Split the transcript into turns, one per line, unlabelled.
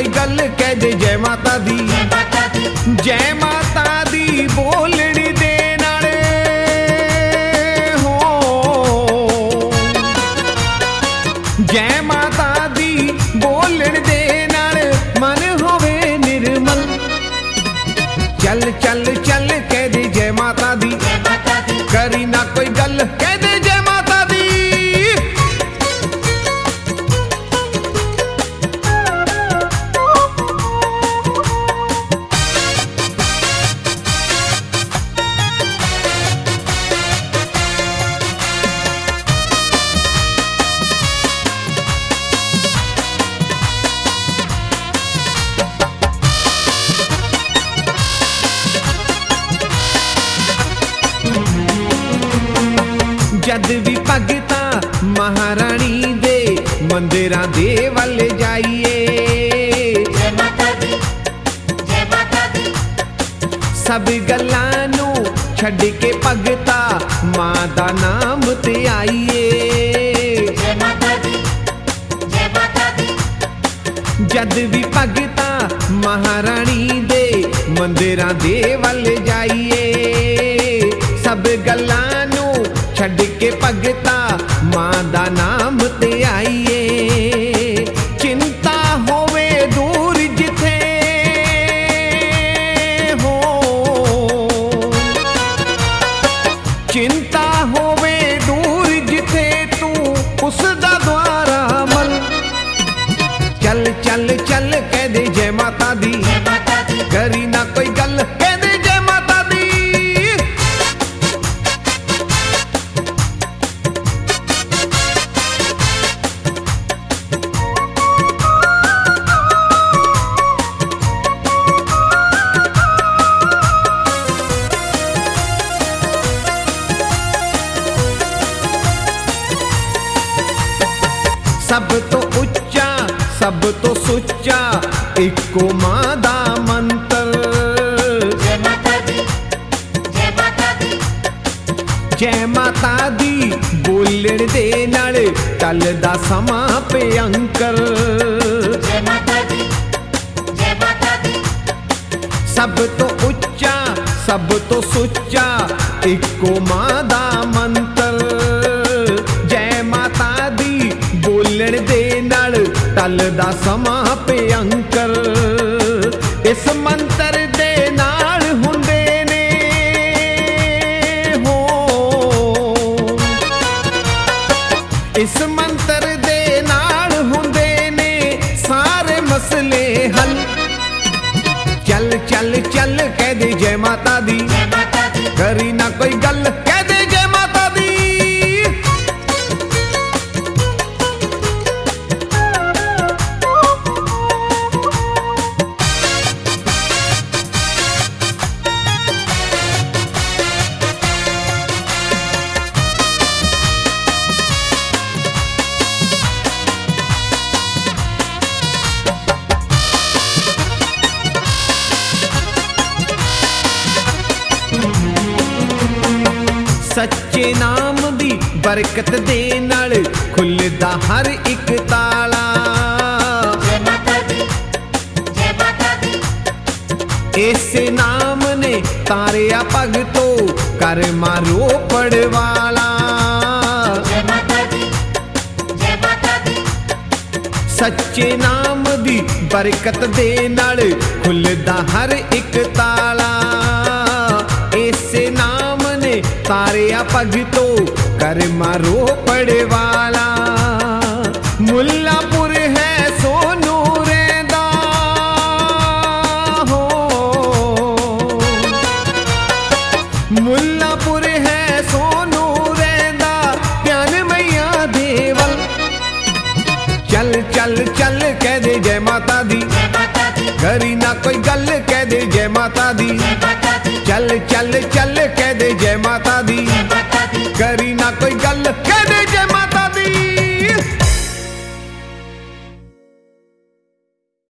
कोई गल कह दे जय माता दी। जय माता दी बोलड़ी दे नाले हो, जय माता दी बोलण दे नाल मन होवे निर्मल। चल चल चल कह दे जय माता दी, करी ना कोई गल कह दे जय माता दी। जद भी भगता महारानी दे मंदिरां दे वल जाइए,
जय माता दी, जय माता दी।
सब गल्लां नू छड्ड के भगता मां दा नाम ते आइए,
जय माता दी, जय माता दी।
जद भी भगता महारानी दे मंदिरां दे वल जाइए, सब गल्लां नू छड्ड के भगता मां दा नाम ते आइए। चिंता होवे दूर जिथे हो, चिंता होवे दूर जिथे तू उसदा द्वारा मल। चल चल चल कह दे जय माता दी, करी ना कोई गल कह दे जय माता दी। सब तो उच्चा सब तो सुच्चा इको मां दा मंत्र,
जय माता दी, जय माता दी।
जय माता दी बोलण दे नाल टलदा समां भयंकर,
जय माता दी, जय माता दी।
सब तो उच्चा सब तो सुच्चा इको मां दा मंत्र। जय माता दी बोलण दे नाल टलदा समां भयंकर। इस मंत्र दे नाल हुंदे ने हो, इस मंत्र दे नाल हुंदे ने सारे मसले हल। चल चल चल कह दे जय माता दी, करी ना कोई गल कह दे जय माता दी। सच्चे नाम दी बरकत दे नाल खुलदा हर एक ताला,
जय माता दी, जय माता दी।
ऐसे नाम ने तारिया भगतो कर मारो पड़वाला,
जय माता दी, जय माता दी।
सच्चे नाम दी बरकत दे नाल खुलदा हर एक ताला। ऐसे नाम ने तारिया भगतो कर मारो पड़वाला। मुल्लापुर है सोनू रेंदा हो, मुल्लापुर है सोनू रेंदा ध्यान मैया देवल। चल चल चल कह दे जय माता दी, करी ना कोई गल कह दे जय माता दी। चल चल चल कह दे जय माता दी, करी ना कोई गल कह दे जय